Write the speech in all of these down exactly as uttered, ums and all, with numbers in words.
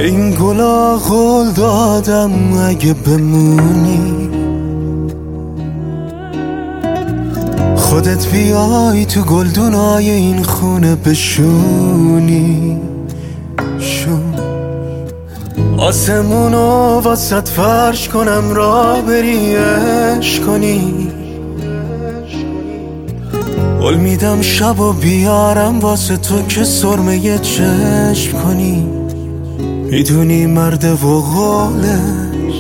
این گلا قول دادم اگه بمونی خودت بیای تو گلدونای این خونه بشونی شون آسمونو واسط فرش کنم را بری عشق کنی قول میدم شب و بیارم واسه تو که سرمه چشم کنی میدونی مرد و قولش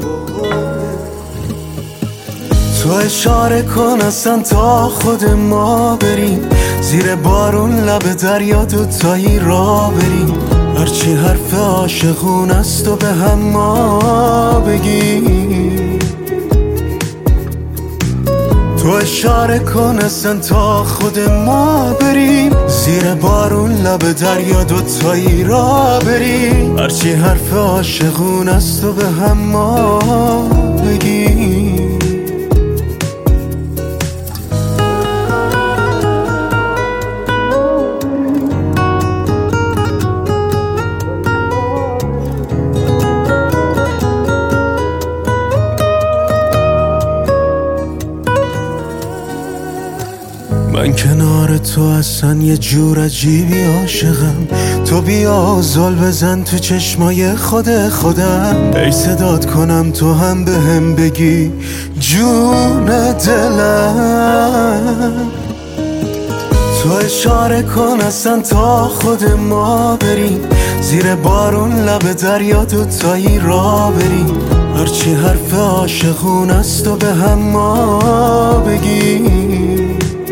تو اشاره کن اصلا تا خود ما بریم زیر بارون لب دریا دوتایی را بریم هرچی حرف عاشقون است و به هم ما بگیم تو اشاره کن اصلا تا خود ما بریم زیر بارون لب دریا دوتایی را بریم هرچی حرف عاشقون است و به هم ما بگیم من کنار تو اصلا یه جور عجیبی عاشقم تو بیا زل بزن تو چشمای خود خودم ای صدات کنم تو هم به هم بگی جون دلم تو اشاره کن اصلا تا خود ما بریم زیر بارون لب دریا دوتایی را بریم هرچی حرف عاشقون است و به هم ما بگیم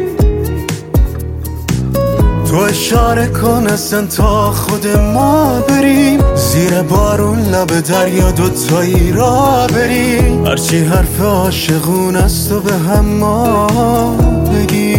تو اشاره کن اصلا تا خود ما بریم زیر بارون لب دریا دوتایی را بریم هرچی حرف عاشقون است و به هم ما بگیم